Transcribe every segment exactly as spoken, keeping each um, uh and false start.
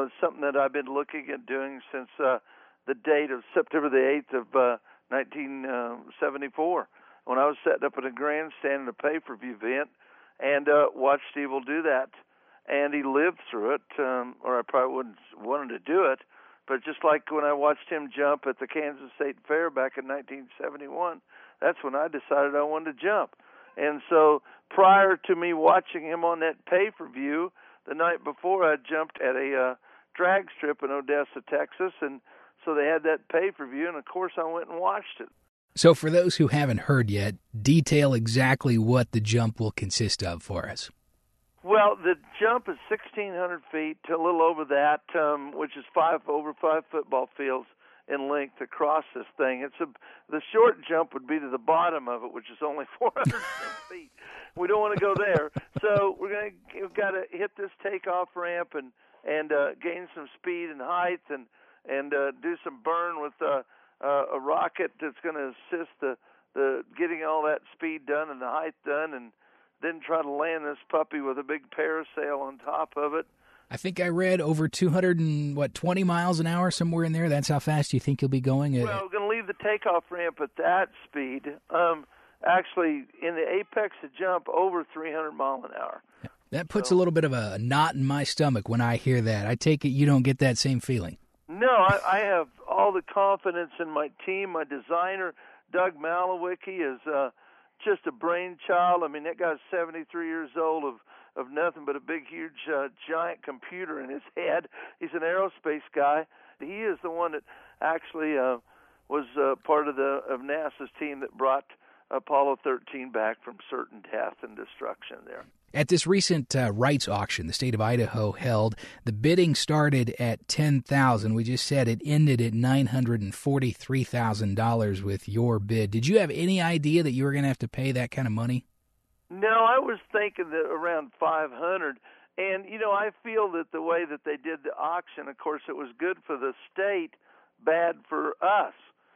uh, something that I've been looking at doing since uh, the date of September the eighth of uh, nineteen seventy-four, when I was setting up in a grandstand in a pay-per-view event and uh, watched Evil do that. And he lived through it, um, or I probably wouldn't wanted to do it. But just like when I watched him jump at the Kansas State Fair back in nineteen seventy-one, that's when I decided I wanted to jump. And so prior to me watching him on that pay-per-view, the night before I jumped at a uh, drag strip in Odessa, Texas, and so they had that pay-per-view, and of course I went and watched it. So for those who haven't heard yet, detail exactly what the jump will consist of for us. Well, the jump is sixteen hundred feet to a little over that, um, which is five over five football fields in length across this thing. It's a the short jump would be to the bottom of it, which is only four hundred feet. We don't want to go there, so we're going to we've got to hit this takeoff ramp and and uh, gain some speed and height and and uh, do some burn with uh, uh, a rocket that's going to assist the the getting all that speed done and the height done, and then try to land this puppy with a big parasail on top of it. I think I read over two hundred and what twenty miles an hour, somewhere in there. That's how fast you think you'll be going. Well, we're going to leave the takeoff ramp at that speed. Um, actually, in the apex of jump, over three hundred mile an hour. That puts so, a little bit of a knot in my stomach when I hear that. I take it you don't get that same feeling. No, I, I have all the confidence in my team. My designer, Doug Malowicki, is uh, just a brainchild. I mean, that guy's seventy-three years old of, of nothing but a big, huge, uh, giant computer in his head. He's an aerospace guy. He is the one that actually uh, was uh, part of the of NASA's team that brought Apollo thirteen back from certain death and destruction there. At this recent uh, rights auction the state of Idaho held, the bidding started at ten thousand dollars. We just said it ended at nine hundred forty-three thousand dollars with your bid. Did you have any idea that you were going to have to pay that kind of money? No, I was thinking that around five hundred dollars. And, you know, I feel that the way that they did the auction, of course, it was good for the state, bad for us.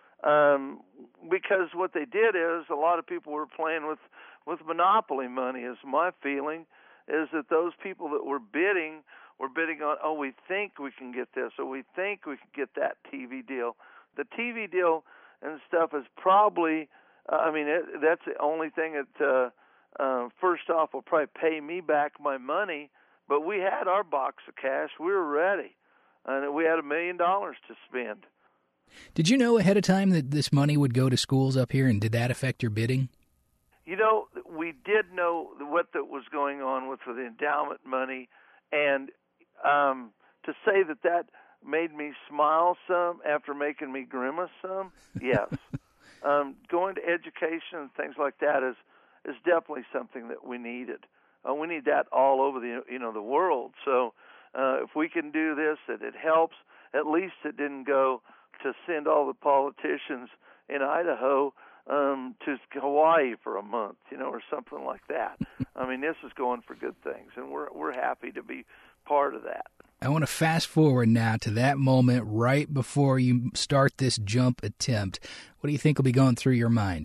Um, because what they did is a lot of people were playing with, with monopoly money, is my feeling, is that those people that were bidding were bidding on, oh, we think we can get this, or we think we can get that T V deal. The T V deal and stuff is probably, uh, I mean, it, that's the only thing that, uh, uh, first off, will probably pay me back my money, but we had our box of cash. We were ready, and we had a million dollars to spend. Did you know ahead of time that this money would go to schools up here, and did that affect your bidding? You know, we did know what that was going on with the endowment money, and um, to say that that made me smile some after making me grimace some, yes. um, going to education and things like that is is definitely something that we needed. Uh, we need that all over the you know the world. So uh, if we can do this, that it helps. At least it didn't go to send all the politicians in Idaho um, to Hawaii for a month, you know, or something like that. I mean, this is going for good things, and we're we're happy to be part of that. I want to fast forward now to that moment right before you start this jump attempt. What do you think will be going through your mind?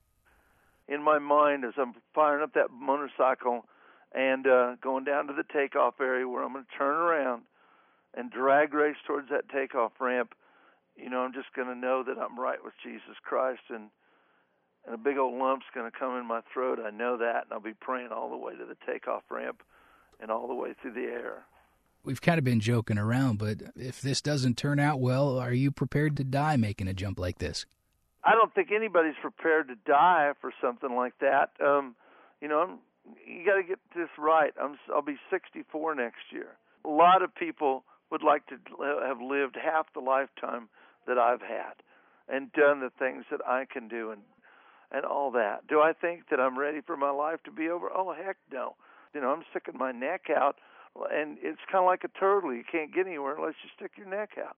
In my mind, as I'm firing up that motorcycle and uh, going down to the takeoff area where I'm going to turn around and drag race towards that takeoff ramp, you know, I'm just going to know that I'm right with Jesus Christ, and, and a big old lump's going to come in my throat. I know that, and I'll be praying all the way to the takeoff ramp and all the way through the air. We've kind of been joking around, but if this doesn't turn out well, are you prepared to die making a jump like this? I don't think anybody's prepared to die for something like that. Um, you know, I'm, you got to get this right. I'm, I'll be sixty-four next year. A lot of people would like to have lived half the lifetime that I've had and done the things that I can do and and all that. Do I think that I'm ready for my life to be over? Oh, heck no. You know, I'm sticking my neck out, and it's kind of like a turtle. You can't get anywhere unless you stick your neck out.